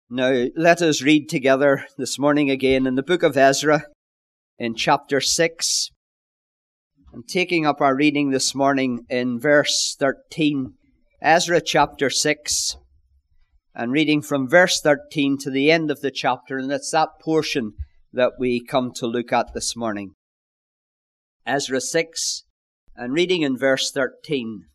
Now, let us read together this morning again in the book of Ezra, in chapter 6, and taking up our reading this morning in verse 13. Ezra chapter 6, and reading from verse 13 to the end of the chapter, and it's that portion that we come to look at this morning. Ezra 6, and reading in verse 13.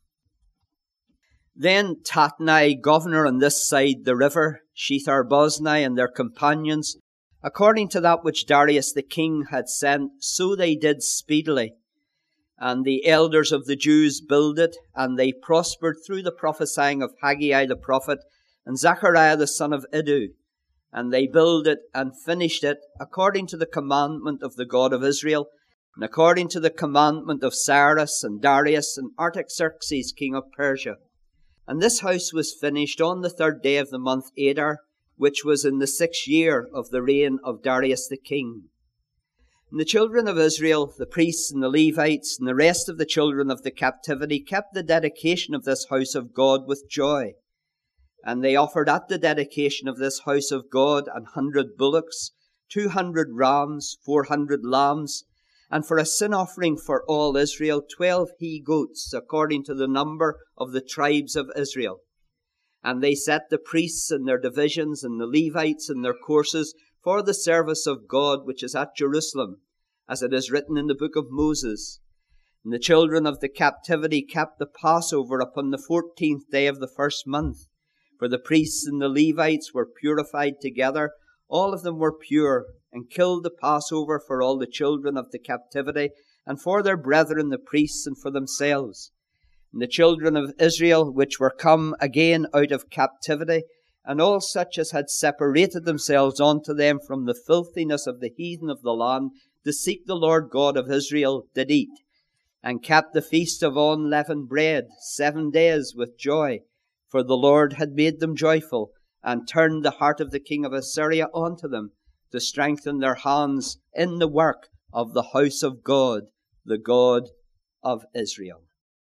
Then Tatnai, governor on this side the river, Shethar-boznai and their companions, according to that which Darius the king had sent, so they did speedily. And the elders of the Jews builded, and they prospered through the prophesying of Haggai the prophet and Zechariah the son of Iddo. And they builded and finished it according to the commandment of the God of Israel, and according to the commandment of Cyrus and Darius and Artaxerxes king of Persia. And this house was finished on the 3rd day of the month Adar, which was in the 6th year of the reign of Darius the king. And the children of Israel, the priests and the Levites, and the rest of the children of the captivity, kept the dedication of this house of God with joy. And they offered at the dedication of this house of God 100 bullocks, 200 rams, 400 lambs, and for a sin offering for all Israel, 12 he-goats, according to the number of the tribes of Israel. And they set the priests in their divisions, and the Levites in their courses, for the service of God which is at Jerusalem, as it is written in the book of Moses. And the children of the captivity kept the Passover upon the 14th day of the 1st month. For the priests and the Levites were purified together, all of them were pure, and killed the Passover for all the children of the captivity, and for their brethren the priests, and for themselves. And the children of Israel, which were come again out of captivity, and all such as had separated themselves unto them from the filthiness of the heathen of the land, to seek the Lord God of Israel, did eat, and kept the feast of unleavened bread 7 days with joy, for the Lord had made them joyful, and turned the heart of the king of Assyria unto them, to strengthen their hands in the work of the house of God, the God of Israel.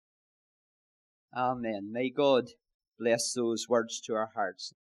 Amen. May God bless those words to our hearts.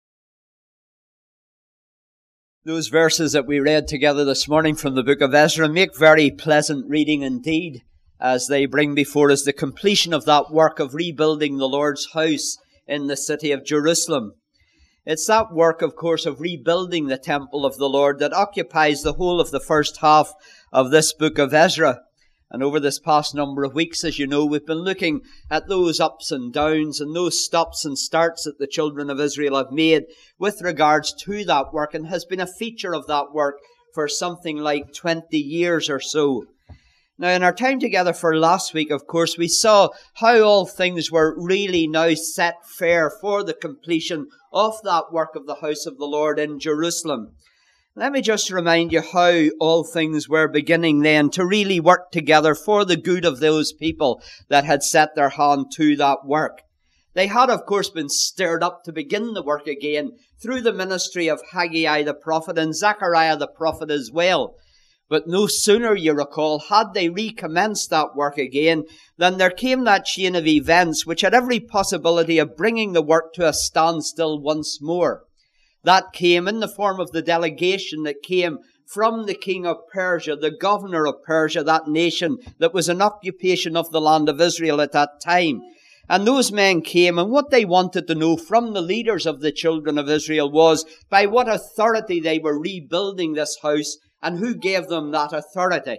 Those verses that we read together this morning from the book of Ezra make very pleasant reading indeed, as they bring before us the completion of that work of rebuilding the Lord's house in the city of Jerusalem. It's that work, of course, of rebuilding the temple of the Lord that occupies the whole of the first half of this book of Ezra. And over this past number of weeks, as you know, we've been looking at those ups and downs and those stops and starts that the children of Israel have made with regards to that work, and has been a feature of that work for something like 20 years or so. Now, in our time together for last week, of course, we saw how all things were really now set fair for the completion of that work of the house of the Lord in Jerusalem. Let me just remind you how all things were beginning then to really work together for the good of those people that had set their hand to that work. They had, of course, been stirred up to begin the work again through the ministry of Haggai the prophet and Zechariah the prophet as well. But no sooner, you recall, had they recommenced that work again, than there came that chain of events which had every possibility of bringing the work to a standstill once more. That came in the form of the delegation that came from the king of Persia, the governor of Persia, that nation that was in occupation of the land of Israel at that time. And those men came, and what they wanted to know from the leaders of the children of Israel was by what authority they were rebuilding this house, and who gave them that authority.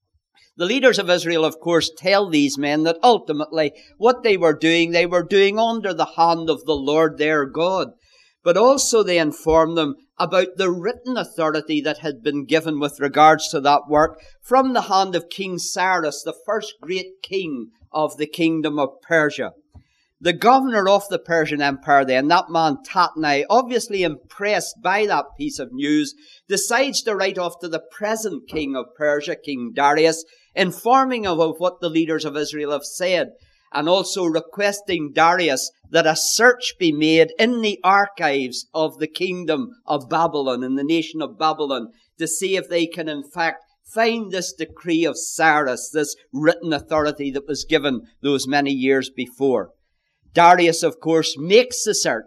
The leaders of Israel, of course, tell these men that ultimately what they were doing under the hand of the Lord their God. But also they inform them about the written authority that had been given with regards to that work from the hand of King Cyrus, the first great king of the kingdom of Persia. The governor of the Persian Empire then, that man Tatnai, obviously impressed by that piece of news, decides to write off to the present king of Persia, King Darius, informing him of what the leaders of Israel have said, and also requesting Darius that a search be made in the archives of the kingdom of Babylon, in the nation of Babylon, to see if they can in fact find this decree of Cyrus, this written authority that was given those many years before. Darius, of course, makes the search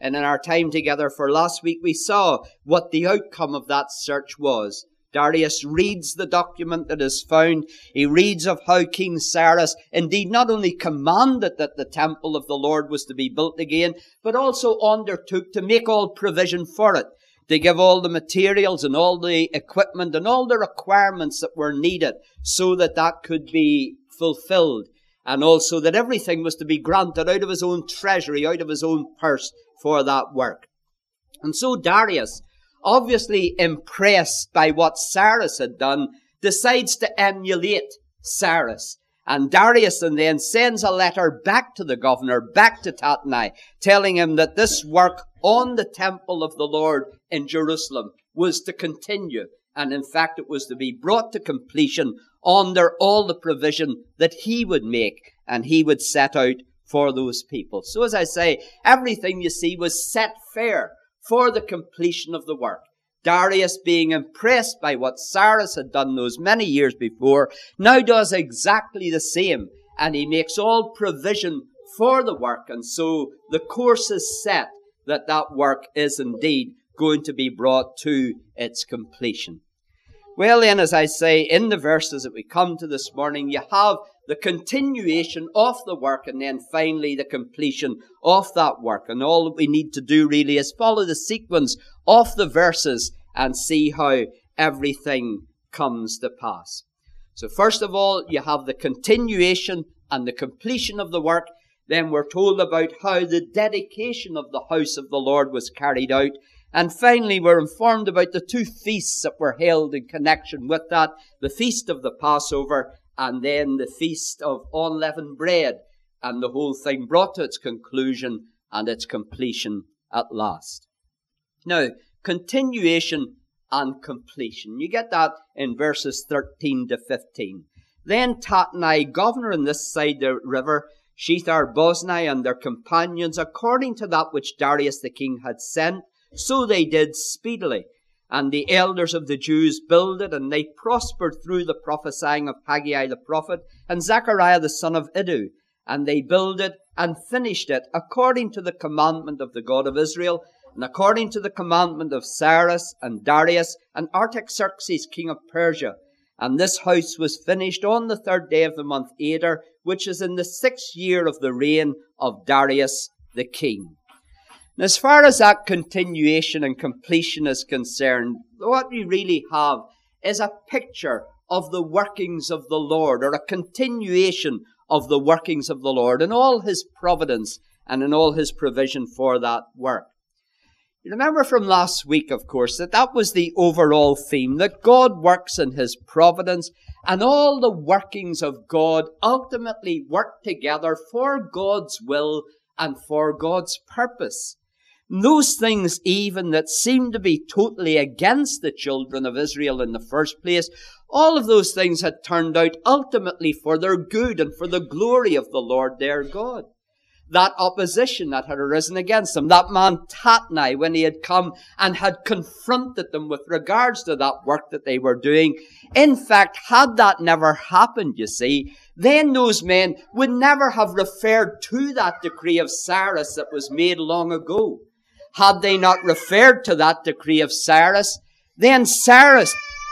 And in our time together for last week, we saw what the outcome of that search was. Darius reads the document that is found. He reads of how King Cyrus indeed not only commanded that the temple of the Lord was to be built again, but also undertook to make all provision for it, to give all the materials and all the equipment and all the requirements that were needed so that that could be fulfilled. And also that everything was to be granted out of his own treasury, out of his own purse for that work. And so Darius, obviously impressed by what Cyrus had done, decides to emulate Cyrus. And Darius then sends a letter back to the governor, back to Tatnai, telling him that this work on the temple of the Lord in Jerusalem was to continue. And in fact, it was to be brought to completion under all the provision that he would make and he would set out for those people. So as I say, everything you see was set fair for the completion of the work. Darius, being impressed by what Cyrus had done those many years before, now does exactly the same, and he makes all provision for the work, and so the course is set that that work is indeed going to be brought to its completion. Well then, as I say, in the verses that we come to this morning, you have the continuation of the work and then finally the completion of that work. And all that we need to do really is follow the sequence of the verses and see how everything comes to pass. So first of all, you have the continuation and the completion of the work. Then we're told about how the dedication of the house of the Lord was carried out. And finally, we're informed about the two feasts that were held in connection with that, the feast of the Passover and then the feast of unleavened bread, and the whole thing brought to its conclusion and its completion at last. Now, continuation and completion. You get that in verses 13 to 15. Then Tatnai, governor on this side the river, Shethar-boznai and their companions, according to that which Darius the king had sent, so they did speedily. And the elders of the Jews builded, and they prospered through the prophesying of Haggai the prophet and Zechariah the son of Iddo. And they builded and finished it according to the commandment of the God of Israel, and according to the commandment of Cyrus and Darius and Artaxerxes king of Persia. And this house was finished on the 3rd day of the month Adar, which is in the 6th year of the reign of Darius the king. And as far as that continuation and completion is concerned, what we really have is a picture of the workings of the Lord, or a continuation of the workings of the Lord in all his providence and in all his provision for that work. You remember from last week, of course, that was the overall theme, that God works in his providence, and all the workings of God ultimately work together for God's will and for God's purpose. Those things even that seem to be totally against the children of Israel in the first place, all of those things had turned out ultimately for their good and for the glory of the Lord their God. That opposition that had arisen against them, that man Tatnai, when he had come and had confronted them with regards to that work that they were doing, in fact, had that never happened, you see, then those men would never have referred to that decree of Cyrus that was made long ago. Had they not referred to that decree of Cyrus, then Cyrus...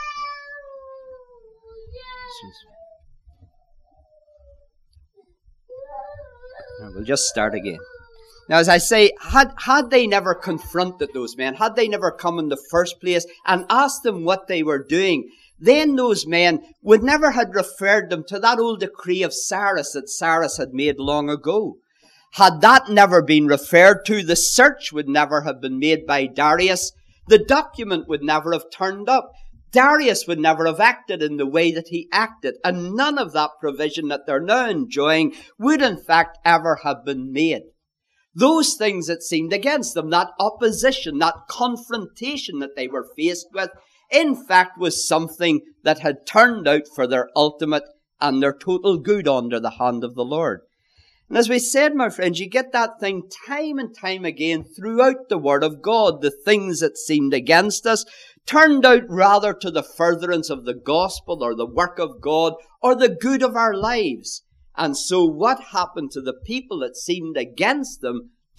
We'll just start again. Now, as I say, had they never confronted those men, had they never come in the first place and asked them what they were doing, then those men would never have referred them to that old decree of Cyrus that Cyrus had made long ago. Had that never been referred to, the search would never have been made by Darius. The document would never have turned up. Darius would never have acted in the way that he acted. And none of that provision that they're now enjoying would in fact ever have been made. Those things that seemed against them, that opposition, that confrontation that they were faced with, in fact was something that had turned out for their ultimate and their total good under the hand of the Lord. And as we said, my friends, you get that thing time and time again throughout the Word of God. The things that seemed against us turned out rather to the furtherance of the gospel or the work of God or the good of our lives. And so what happened to the people that seemed against them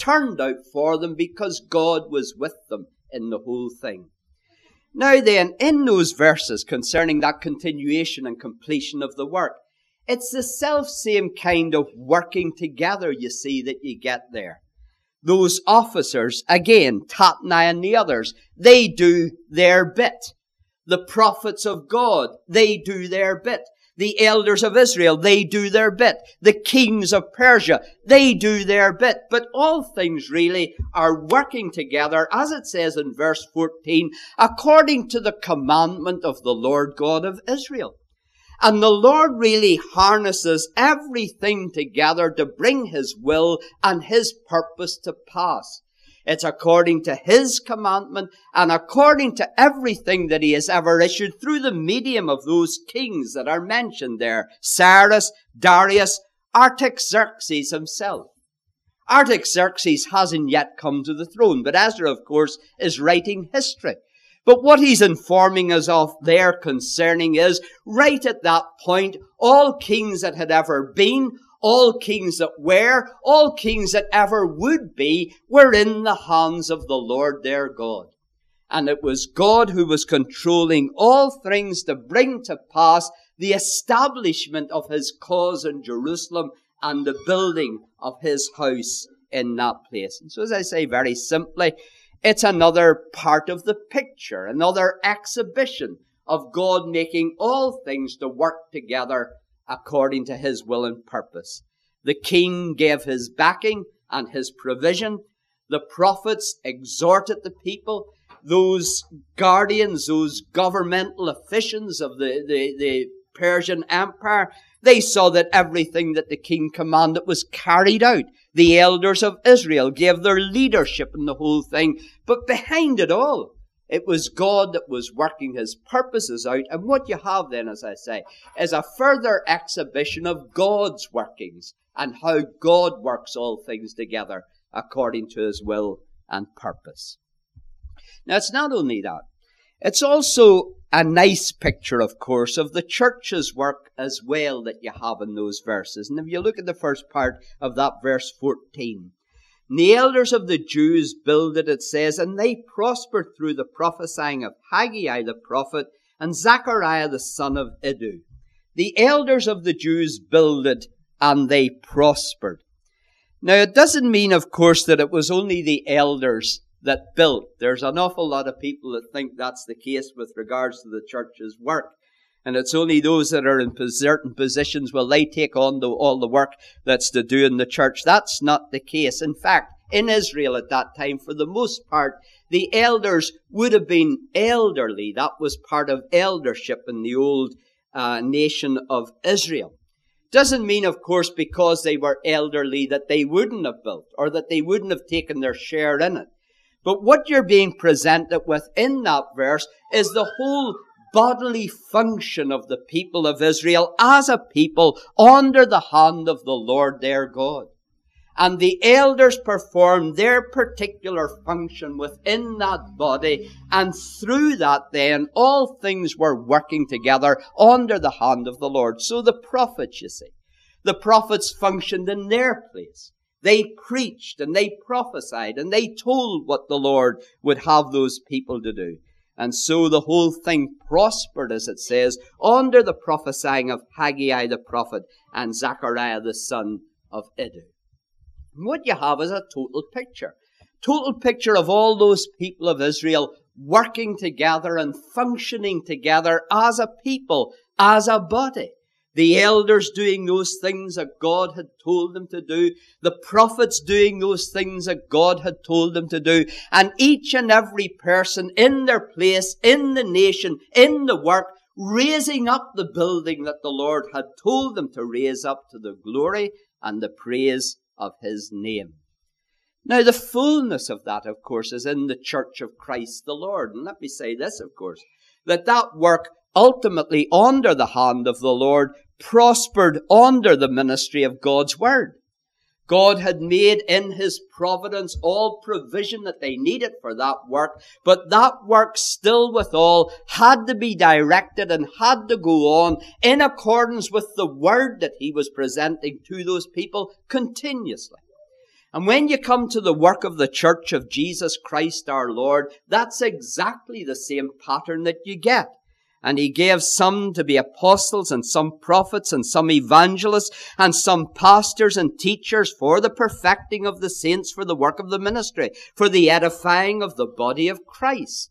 turned out for them because God was with them in the whole thing. Now then, in those verses concerning that continuation and completion of the work, it's the self-same kind of working together, you see, that you get there. Those officers, again, Tatnai and the others, they do their bit. The prophets of God, they do their bit. The elders of Israel, they do their bit. The kings of Persia, they do their bit. But all things really are working together, as it says in verse 14, according to the commandment of the Lord God of Israel. And the Lord really harnesses everything together to bring His will and His purpose to pass. It's according to His commandment and according to everything that He has ever issued through the medium of those kings that are mentioned there. Cyrus, Darius, Artaxerxes himself. Artaxerxes hasn't yet come to the throne, but Ezra, of course, is writing history. But what he's informing us of there concerning is, right at that point, all kings that had ever been, all kings that were, all kings that ever would be, were in the hands of the Lord their God. And it was God who was controlling all things to bring to pass the establishment of His cause in Jerusalem and the building of His house in that place. And so, as I say very simply, it's another part of the picture, another exhibition of God making all things to work together according to His will and purpose. The king gave his backing and his provision. The prophets exhorted the people. Those guardians, those governmental officials of the Persian Empire, they saw that everything that the king commanded was carried out. The elders of Israel gave their leadership in the whole thing. But behind it all, it was God that was working His purposes out. And what you have then, as I say, is a further exhibition of God's workings and how God works all things together according to His will and purpose. Now, it's not only that. It's also a nice picture, of course, of the church's work as well that you have in those verses. And if you look at the first part of that verse 14, and the elders of the Jews builded, it says, and they prospered through the prophesying of Haggai the prophet and Zechariah the son of Iddo. The elders of the Jews builded and they prospered. Now, it doesn't mean, of course, that it was only the elders that built. There's an awful lot of people that think that's the case with regards to the church's work. And it's only those that are in certain positions, will they take on all the work that's to do in the church. That's not the case. In fact, in Israel at that time, for the most part, the elders would have been elderly. That was part of eldership in the old nation of Israel. Doesn't mean, of course, because they were elderly that they wouldn't have built or that they wouldn't have taken their share in it. But what you're being presented with in that verse is the whole bodily function of the people of Israel as a people under the hand of the Lord their God. And the elders performed their particular function within that body, and through that then all things were working together under the hand of the Lord. So the prophets, you see, the prophets functioned in their place. They preached and they prophesied and they told what the Lord would have those people to do. And so the whole thing prospered, as it says, under the prophesying of Haggai the prophet and Zechariah the son of Iddo. And what you have is a total picture of all those people of Israel working together and functioning together as a people, as a body. The elders doing those things that God had told them to do. The prophets doing those things that God had told them to do. And each and every person in their place, in the nation, in the work, raising up the building that the Lord had told them to raise up to the glory and the praise of His name. Now, the fullness of that, of course, is in the church of Christ the Lord. And let me say this, of course, that work ultimately under the hand of the Lord prospered under the ministry of God's Word. God had made in His providence all provision that they needed for that work, but that work still withal had to be directed and had to go on in accordance with the Word that He was presenting to those people continuously. And when you come to the work of the church of Jesus Christ our Lord, that's exactly the same pattern that you get. And he gave some to be apostles, and some prophets, and some evangelists, and some pastors and teachers for the perfecting of the saints, for the work of the ministry, for the edifying of the body of Christ.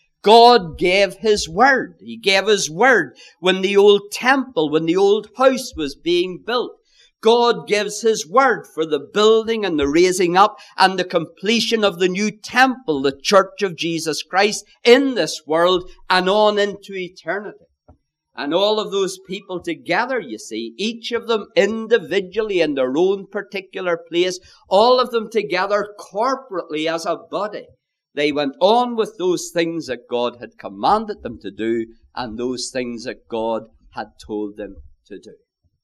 God gave his word. He gave his word when the old temple, when the old house was being built. God gives his word for the building and the raising up and the completion of the new temple, the church of Jesus Christ in this world and on into eternity. And all of those people together, you see, each of them individually in their own particular place, all of them together corporately as a body, they went on with those things that God had commanded them to do and those things that God had told them to do.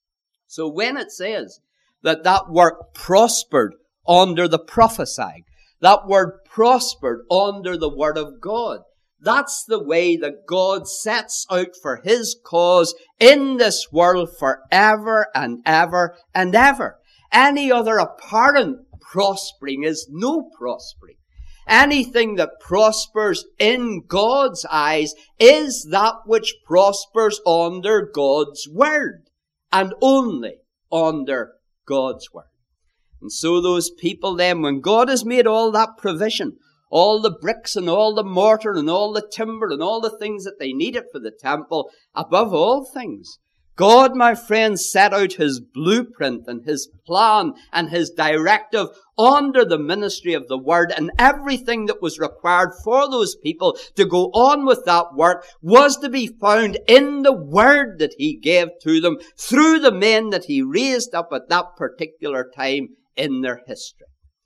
So when it says that that work prospered under the prophesying, that word prospered under the word of God, that's the way that God sets out for his cause in this world forever and ever and ever. Any other apparent prospering is no prospering. Anything that prospers in God's eyes is that which prospers under God's word. And only under God's word. And so those people then, when God has made all that provision, all the bricks and all the mortar and all the timber and all the things that they needed for the temple, above all things, God, my friends, set out his blueprint and his plan and his directive under the ministry of the word, and everything that was required for those people to go on with that work was to be found in the word that he gave to them through the men that he raised up at that particular time in their history.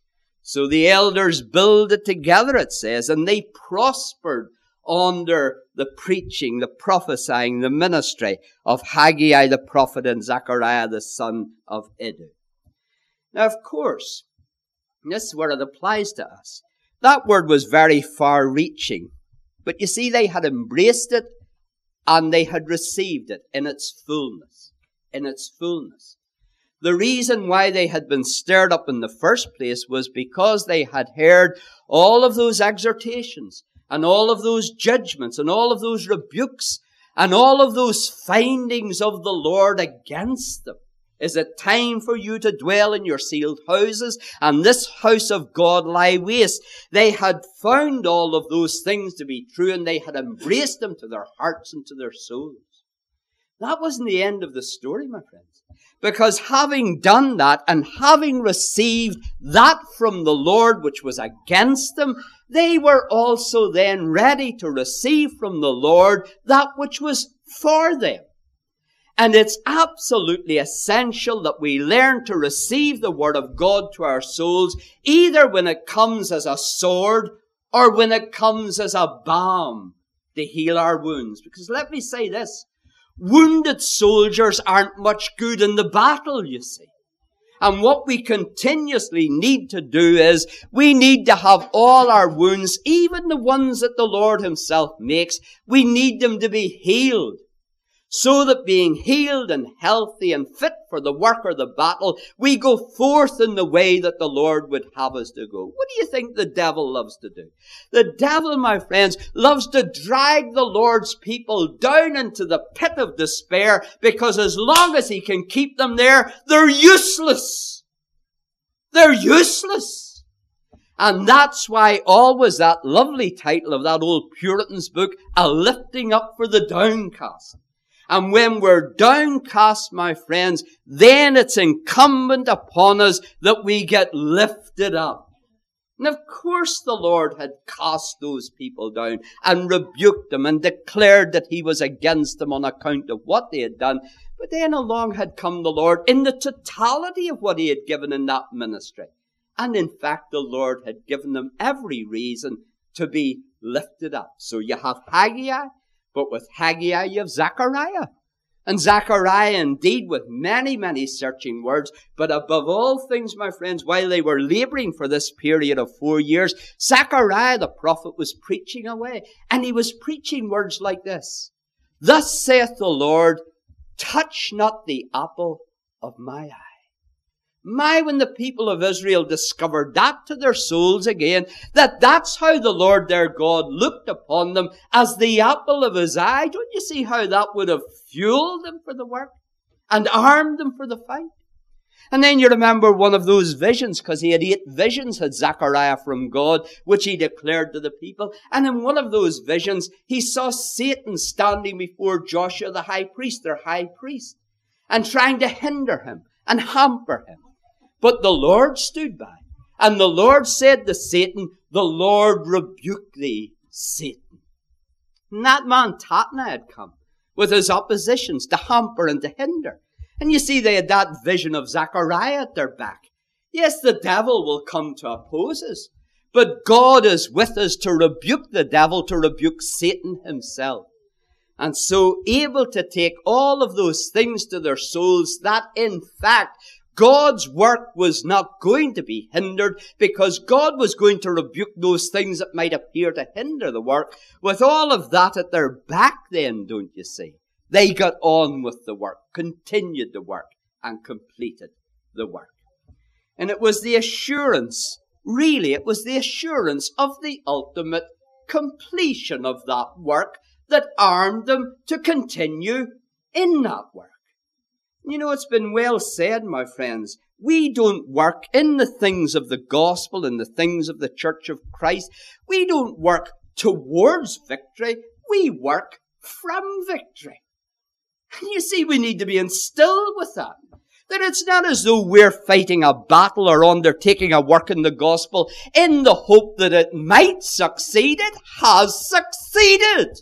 So the elders builded together, it says, and they prospered under the preaching, the prophesying, the ministry of Haggai the prophet and Zechariah the son of Iddo. Now, of course, this is where it applies to us. That word was very far-reaching. But you see, they had embraced it and they had received it in its fullness. In its fullness. The reason why they had been stirred up in the first place was because they had heard all of those exhortations and all of those judgments and all of those rebukes and all of those findings of the Lord against them. Is it time for you to dwell in your sealed houses and this house of God lie waste? They had found all of those things to be true and they had embraced them to their hearts and to their souls. That wasn't the end of the story, my friends. Because having done that and having received that from the Lord which was against them, they were also then ready to receive from the Lord that which was for them. And it's absolutely essential that we learn to receive the word of God to our souls, either when it comes as a sword or when it comes as a balm to heal our wounds. Because let me say this, wounded soldiers aren't much good in the battle, you see. And what we continuously need to do is we need to have all our wounds, even the ones that the Lord himself makes, we need them to be healed. So that being healed and healthy and fit for the work or the battle, we go forth in the way that the Lord would have us to go. What do you think the devil loves to do? The devil, my friends, loves to drag the Lord's people down into the pit of despair, because as long as he can keep them there, they're useless. They're useless. And that's why always that lovely title of that old Puritan's book, A Lifting Up for the Downcast. And when we're downcast, my friends, then it's incumbent upon us that we get lifted up. And of course the Lord had cast those people down and rebuked them and declared that he was against them on account of what they had done. But then along had come the Lord in the totality of what he had given in that ministry. And in fact, the Lord had given them every reason to be lifted up. So you have Haggai, but with Haggai you have Zechariah. And Zechariah indeed with many, many searching words. But above all things, my friends, while they were laboring for this period of 4 years, Zechariah the prophet was preaching away. And he was preaching words like this. Thus saith the Lord, touch not the apple of my eye. When the people of Israel discovered that to their souls again, that's how the Lord their God looked upon them as the apple of his eye, don't you see how that would have fueled them for the work and armed them for the fight? And then you remember one of those visions, because he had 8 visions, had Zechariah from God, which he declared to the people. And in one of those visions, he saw Satan standing before Joshua the high priest, their high priest, and trying to hinder him and hamper him. But the Lord stood by, and the Lord said to Satan, "The Lord rebuke thee, Satan." And that man Tatna had come with his oppositions to hamper and to hinder. And you see, they had that vision of Zechariah at their back. Yes, the devil will come to oppose us, but God is with us to rebuke the devil, to rebuke Satan himself. And so able to take all of those things to their souls, that in fact, God's work was not going to be hindered, because God was going to rebuke those things that might appear to hinder the work. With all of that at their back then, don't you see? They got on with the work, continued the work, and completed the work. And it was the assurance, really, it was the assurance of the ultimate completion of that work that armed them to continue in that work. You know, it's been well said, my friends, we don't work in the things of the gospel, in the things of the Church of Christ. We don't work towards victory. We work from victory. And you see, we need to be instilled with that. That it's not as though we're fighting a battle or undertaking a work in the gospel in the hope that it might succeed. It has succeeded.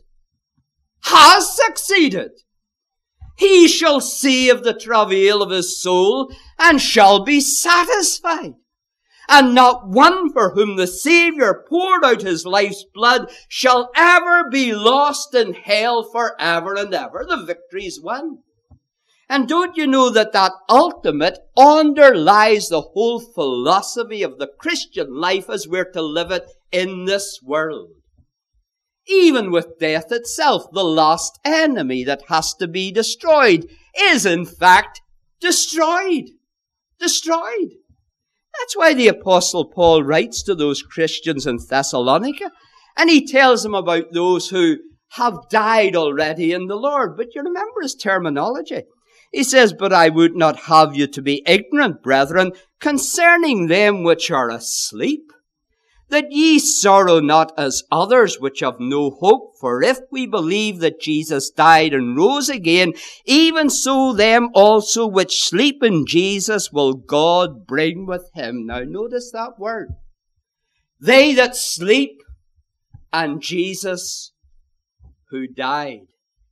Has succeeded. He shall save the travail of his soul and shall be satisfied. And not one for whom the Saviour poured out his life's blood shall ever be lost in hell forever and ever. The victory's won. And don't you know that ultimate underlies the whole philosophy of the Christian life as we're to live it in this world? Even with death itself, the last enemy that has to be destroyed is in fact destroyed. Destroyed. That's why the Apostle Paul writes to those Christians in Thessalonica, and he tells them about those who have died already in the Lord. But you remember his terminology. He says, "But I would not have you to be ignorant, brethren, concerning them which are asleep, that ye sorrow not as others which have no hope. For if we believe that Jesus died and rose again, even so them also which sleep in Jesus will God bring with him." Now notice that word. They that sleep and Jesus who died.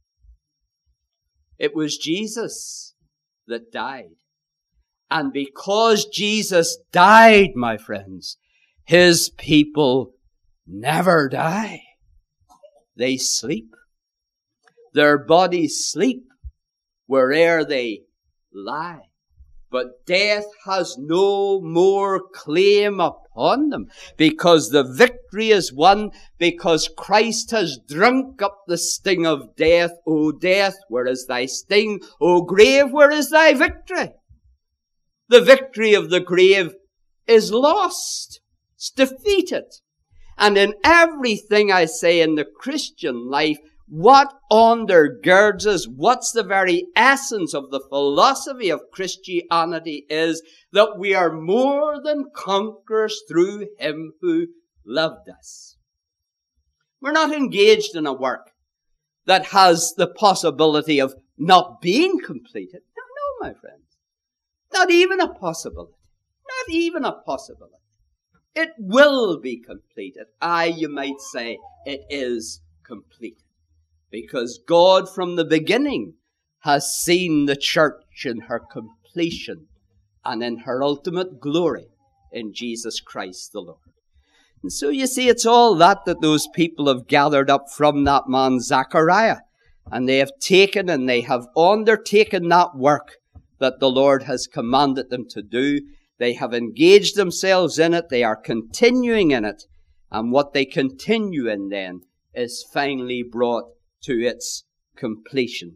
It was Jesus that died. And because Jesus died, my friends, his people never die. They sleep. Their bodies sleep where'er they lie. But death has no more claim upon them, because the victory is won, because Christ has drunk up the sting of death. O death, where is thy sting? O grave, where is thy victory? The victory of the grave is lost. It's defeated. And in everything I say in the Christian life, what undergirds us, what's the very essence of the philosophy of Christianity is that we are more than conquerors through him who loved us. We're not engaged in a work that has the possibility of not being completed. No, my friends. Not even a possibility. Not even a possibility. It will be completed. You might say it is completed. Because God from the beginning has seen the church in her completion and in her ultimate glory in Jesus Christ the Lord. And so you see, it's all that those people have gathered up from that man Zechariah. And they have taken and they have undertaken that work that the Lord has commanded them to do. They have engaged themselves in it. They are continuing in it. And what they continue in then is finally brought to its completion.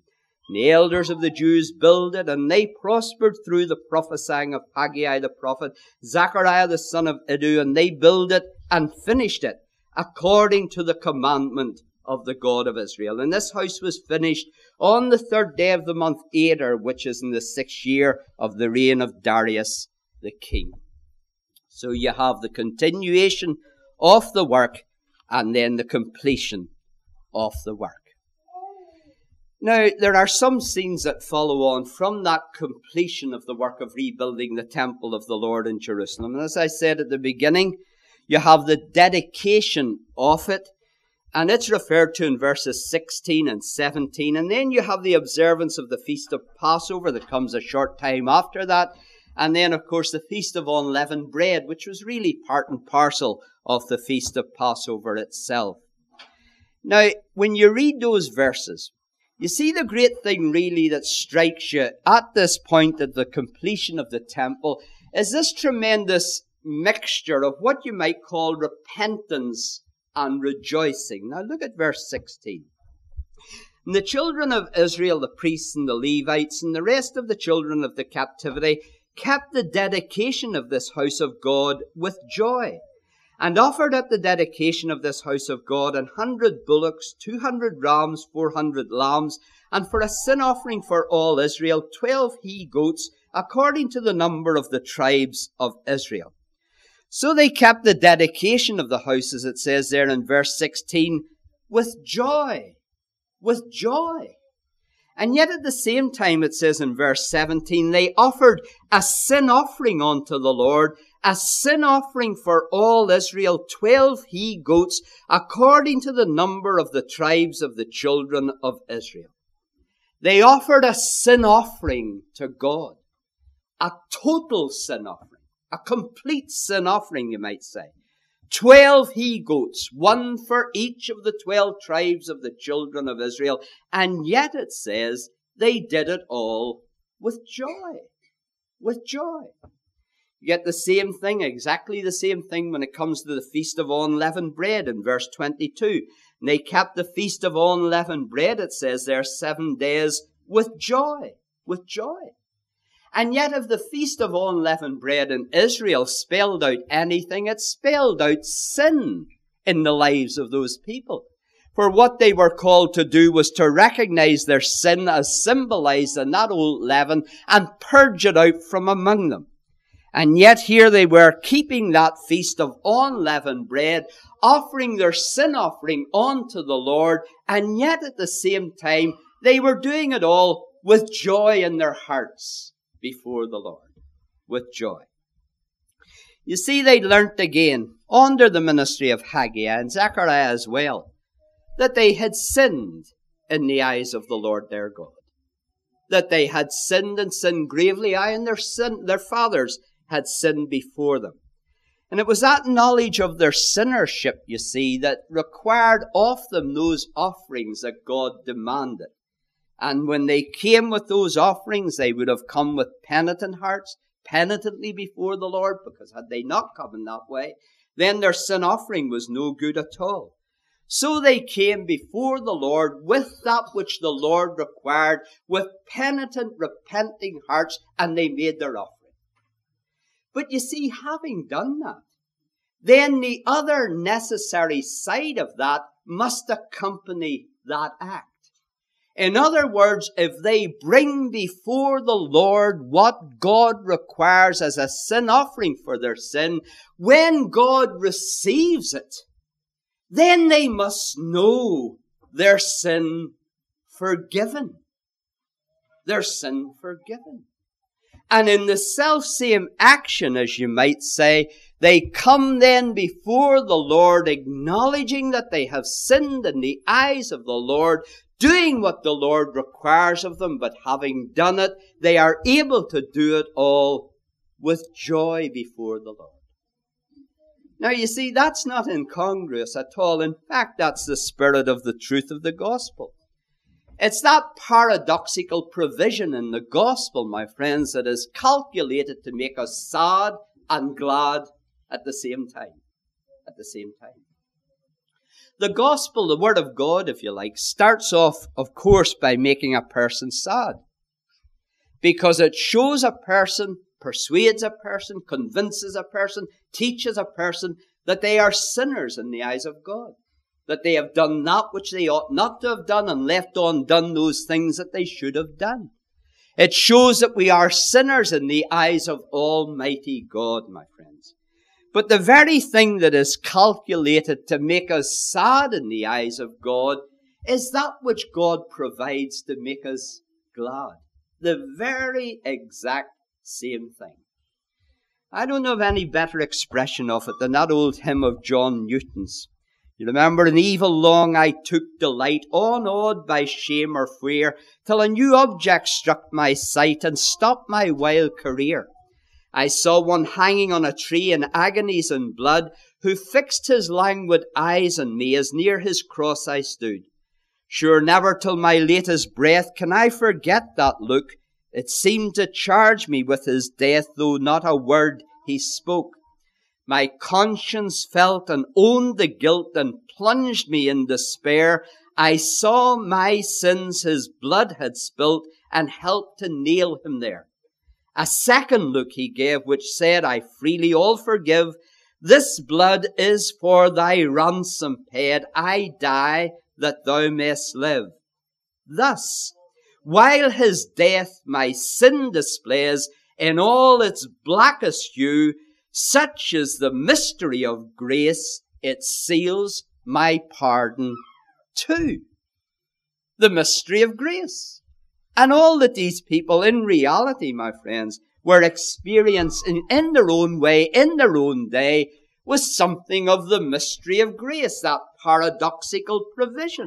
And the elders of the Jews builded, and they prospered through the prophesying of Haggai the prophet, Zechariah the son of Iddo, and they builded and finished it according to the commandment of the God of Israel. And this house was finished on the 3rd day of the month Adar, which is in the 6th year of the reign of Darius the king. So you have the continuation of the work and then the completion of the work. Now, there are some scenes that follow on from that completion of the work of rebuilding the temple of the Lord in Jerusalem. And as I said at the beginning, you have the dedication of it, and it's referred to in verses 16 and 17. And then you have the observance of the Feast of Passover that comes a short time after that. And then, of course, the Feast of Unleavened Bread, which was really part and parcel of the Feast of Passover itself. Now, when you read those verses, you see the great thing really that strikes you at this point at the completion of the temple is this tremendous mixture of what you might call repentance and rejoicing. Now look at verse 16. And the children of Israel, the priests and the Levites, and the rest of the children of the captivity kept the dedication of this house of God with joy, and offered at the dedication of this house of God 100 bullocks, 200 rams, 400 lambs, and for a sin offering for all Israel, 12 he-goats, according to the number of the tribes of Israel. So they kept the dedication of the house, as it says there in verse 16, with joy. With joy. And yet at the same time, it says in verse 17, they offered a sin offering unto the Lord, a sin offering for all Israel, 12 he-goats, according to the number of the tribes of the children of Israel. They offered a sin offering to God, a total sin offering, a complete sin offering, you might say. 12 he-goats, one for each of the 12 tribes of the children of Israel. And yet it says they did it all with joy. With joy. You get the same thing, exactly the same thing when it comes to the Feast of Unleavened Bread in verse 22. And they kept the Feast of Unleavened Bread, it says there, 7 days with joy. With joy. And yet if the Feast of Unleavened Bread in Israel spelled out anything, it spelled out sin in the lives of those people. For what they were called to do was to recognize their sin as symbolized in that old leaven and purge it out from among them. And yet here they were keeping that Feast of Unleavened Bread, offering their sin offering unto the Lord, and yet at the same time they were doing it all with joy in their hearts before the Lord, with joy. You see, they learnt again, under the ministry of Haggai and Zechariah as well, that they had sinned in the eyes of the Lord their God. That they had sinned and sinned gravely, and their fathers had sinned before them. And it was that knowledge of their sinnership, you see, that required of them those offerings that God demanded. And when they came with those offerings, they would have come with penitent hearts, penitently before the Lord, because had they not come in that way, then their sin offering was no good at all. So they came before the Lord with that which the Lord required, with penitent, repenting hearts, and they made their offering. But you see, having done that, then the other necessary side of that must accompany that act. In other words, if they bring before the Lord what God requires as a sin offering for their sin, when God receives it, then they must know their sin forgiven. Their sin forgiven. And in the self-same action, as you might say, they come then before the Lord, acknowledging that they have sinned in the eyes of the Lord, doing what the Lord requires of them, but having done it, they are able to do it all with joy before the Lord. Now, you see, that's not incongruous at all. In fact, that's the spirit of the truth of the gospel. It's that paradoxical provision in the gospel, my friends, that is calculated to make us sad and glad at the same time. At the same time. The gospel, the word of God, if you like, starts off, of course, by making a person sad. Because it shows a person, persuades a person, convinces a person, teaches a person that they are sinners in the eyes of God. That they have done that which they ought not to have done and left undone those things that they should have done. It shows that we are sinners in the eyes of Almighty God, my friends. But the very thing that is calculated to make us sad in the eyes of God is that which God provides to make us glad. The very exact same thing. I don't know of any better expression of it than that old hymn of John Newton's. You remember, in evil long I took delight, unawed by shame or fear, till a new object struck my sight and stopped my wild career. I saw one hanging on a tree in agonies and blood, who fixed his languid eyes on me as near his cross I stood. Sure, never till my latest breath can I forget that look. It seemed to charge me with his death, though not a word he spoke. My conscience felt and owned the guilt and plunged me in despair. I saw my sins his blood had spilt and helped to nail him there. A second look he gave, which said, I freely all forgive. This blood is for thy ransom paid. I die that thou mayst live. Thus, while his death my sin displays in all its blackest hue, such is the mystery of grace, it seals my pardon too. The mystery of grace. And all that these people in reality, my friends, were experiencing in their own way, in their own day, was something of the mystery of grace, that paradoxical provision.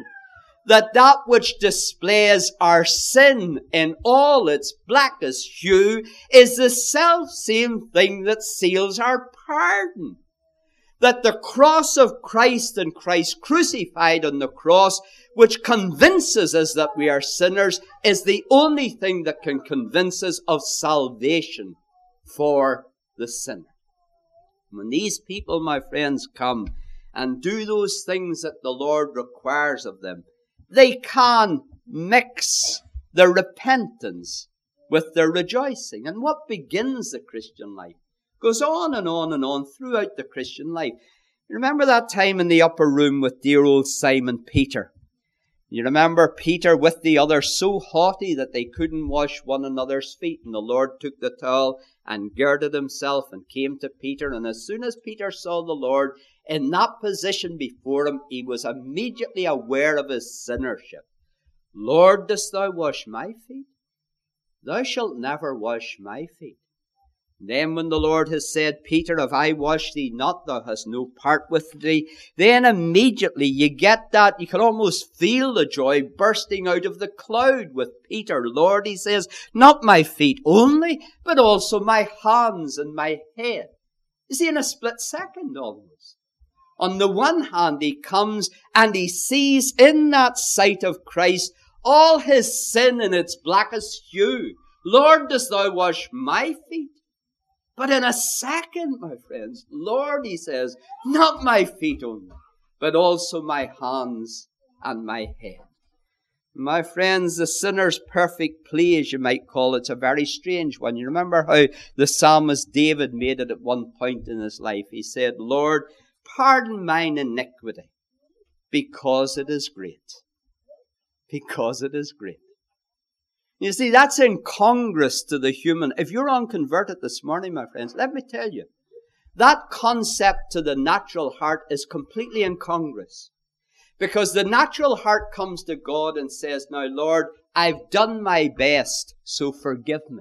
That which displays our sin in all its blackest hue is the self-same thing that seals our pardon. That the cross of Christ and Christ crucified on the cross, which convinces us that we are sinners, is the only thing that can convince us of salvation for the sinner. When these people, my friends, come and do those things that the Lord requires of them, they can mix their repentance with their rejoicing. And what begins the Christian life goes on and on and on throughout the Christian life. You remember that time in the upper room with dear old Simon Peter? You remember Peter with the others so haughty that they couldn't wash one another's feet. And the Lord took the towel and girded himself and came to Peter. And as soon as Peter saw the Lord in that position before him, he was immediately aware of his sinnership. Lord, dost thou wash my feet? Thou shalt never wash my feet. Then when the Lord has said, Peter, if I wash thee not, thou hast no part with thee, then immediately you get that, you can almost feel the joy bursting out of the cloud with Peter. Lord, he says, not my feet only, but also my hands and my head. You see, in a split second almost. On the one hand, he comes and he sees in that sight of Christ all his sin in its blackest hue. Lord, dost thou wash my feet? But in a second, my friends, Lord, he says, not my feet only, but also my hands and my head. My friends, the sinner's perfect plea, as you might call it, is a very strange one. You remember how the psalmist David made it at one point in his life. He said, Lord, pardon mine iniquity, because it is great. Because it is great. You see, that's incongruous to the human. If you're unconverted this morning, my friends, let me tell you, that concept to the natural heart is completely incongruous. Because the natural heart comes to God and says, now, Lord, I've done my best, so forgive me.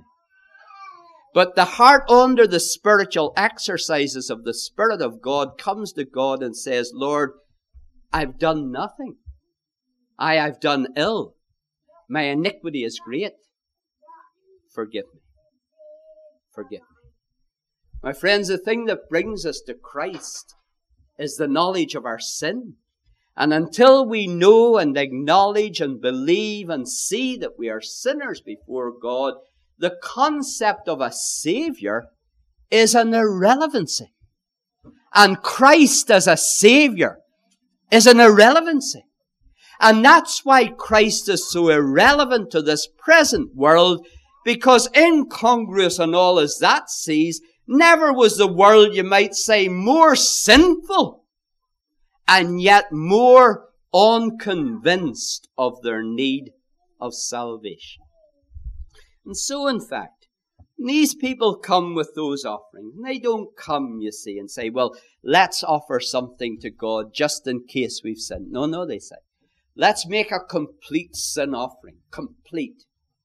But the heart under the spiritual exercises of the Spirit of God comes to God and says, Lord, I've done nothing. I've done ill. My iniquity is great. Forgive me. Forgive me. My friends, the thing that brings us to Christ is the knowledge of our sin. And until we know and acknowledge and believe and see that we are sinners before God, the concept of a Savior is an irrelevancy. And Christ as a Savior is an irrelevancy. And that's why Christ is so irrelevant to this present world, because incongruous and all as that sees, never was the world, you might say, more sinful and yet more unconvinced of their need of salvation. And so, in fact, these people come with those offerings. And they don't come, you see, and say, well, let's offer something to God just in case we've sinned. No, they say, let's make a complete sin offering. Complete.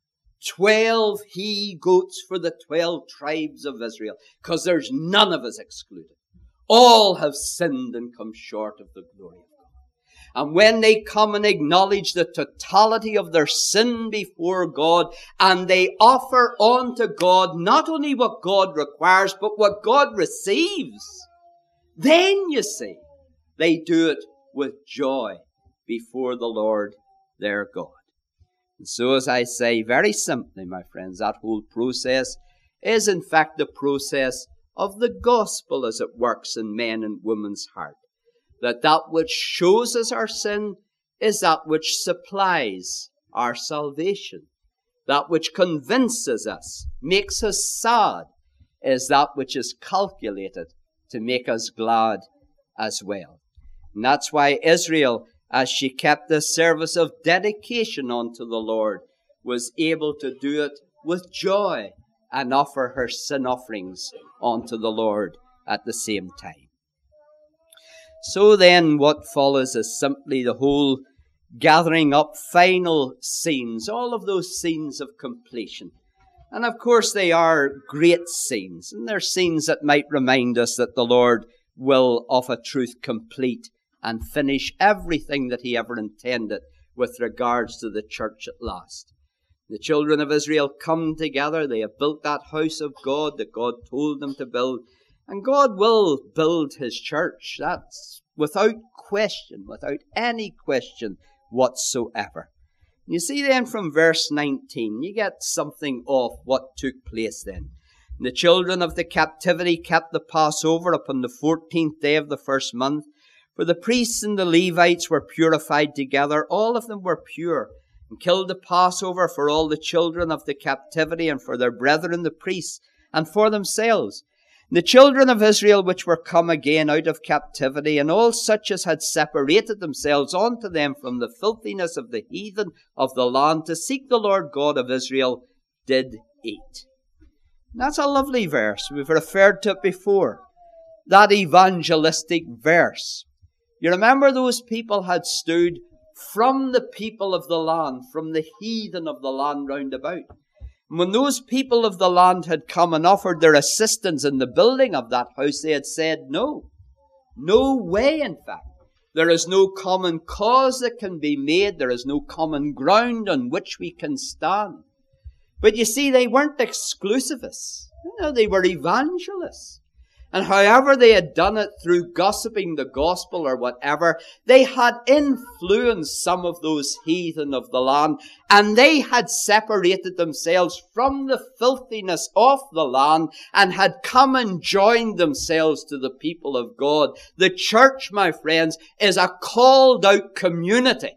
12 he-goats for the 12 tribes of Israel, because there's none of us excluded. All have sinned and come short of the glory of God. And when they come and acknowledge the totality of their sin before God, and they offer unto God not only what God requires, but what God receives, then, you see, they do it with joy before the Lord their God. And so, as I say, very simply, my friends, that whole process is in fact the process of the gospel as it works in men and women's heart. That which shows us our sin is that which supplies our salvation. That which convinces us, makes us sad, is that which is calculated to make us glad as well. And that's why Israel, as she kept this service of dedication unto the Lord, was able to do it with joy and offer her sin offerings unto the Lord at the same time. So then what follows is simply the whole gathering up final scenes, all of those scenes of completion. And of course they are great scenes, and they're scenes that might remind us that the Lord will of a truth complete and finish everything that he ever intended with regards to the church at last. The children of Israel come together, they have built that house of God that God told them to build, and God will build his church. That's without question, without any question whatsoever. You see then from verse 19, you get something of what took place then. The children of the captivity kept the Passover upon the 14th day of the first month. For the priests and the Levites were purified together. All of them were pure, and killed the Passover for all the children of the captivity, and for their brethren the priests, and for themselves. The children of Israel which were come again out of captivity, and all such as had separated themselves unto them from the filthiness of the heathen of the land, to seek the Lord God of Israel, did eat. That's a lovely verse. We've referred to it before. That evangelistic verse. You remember those people had stood from the people of the land, from the heathen of the land round about. When those people of the land had come and offered their assistance in the building of that house, they had said, no. No way, in fact. There is no common cause that can be made. There is no common ground on which we can stand. But you see, they weren't exclusivists. No, they were evangelists. And however they had done it through gossiping the gospel or whatever, they had influenced some of those heathen of the land, and they had separated themselves from the filthiness of the land and had come and joined themselves to the people of God. The church, my friends, is a called out community.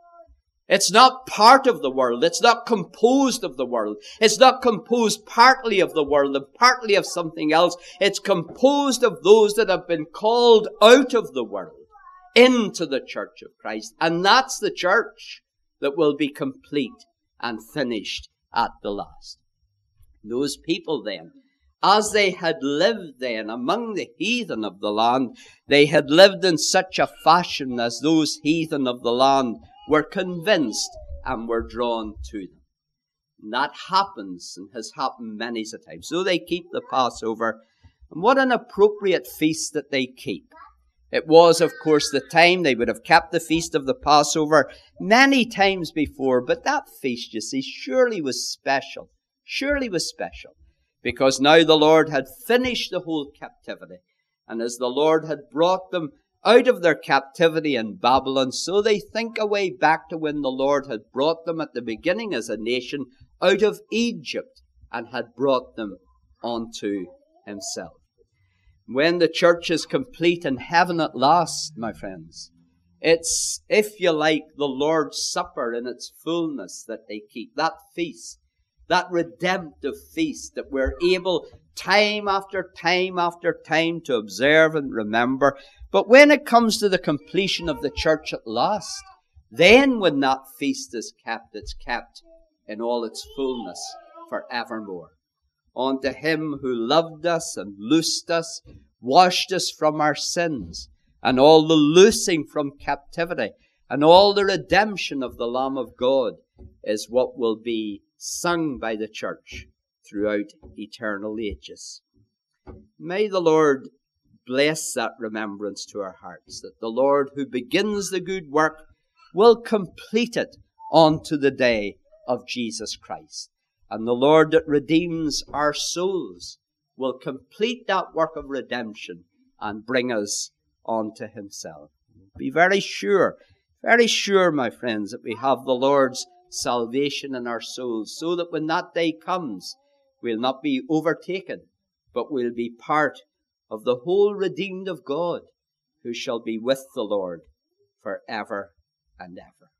It's not part of the world. It's not composed of the world. It's not composed partly of the world and partly of something else. It's composed of those that have been called out of the world into the church of Christ. And that's the church that will be complete and finished at the last. Those people then, as they had lived then among the heathen of the land, they had lived in such a fashion as those heathen of the land were convinced and were drawn to them. And that happens and has happened many a time. So they keep the Passover. And what an appropriate feast that they keep. It was, of course, the time they would have kept the feast of the Passover many times before. But that feast, you see, surely was special. Surely was special. Because now the Lord had finished the whole captivity. And as the Lord had brought them out of their captivity in Babylon, so they think away back to when the Lord had brought them at the beginning as a nation out of Egypt and had brought them unto himself. When the church is complete in heaven at last, my friends, It's, if you like, the Lord's Supper in its fullness that they keep. That feast, that redemptive feast that we're able time after time after time to observe and remember. But when it comes to the completion of the church at last, then when that feast is kept, it's kept in all its fullness forevermore. Unto Him who loved us and loosed us, washed us from our sins, and all the loosing from captivity, and all the redemption of the Lamb of God is what will be sung by the church throughout eternal ages. May the Lord bless that remembrance to our hearts, that the Lord who begins the good work will complete it unto the day of Jesus Christ. And the Lord that redeems our souls will complete that work of redemption and bring us unto Himself. Be very sure, my friends, that we have the Lord's salvation in our souls, so that when that day comes, we'll not be overtaken, but we'll be part of the whole redeemed of God, who shall be with the Lord forever and ever.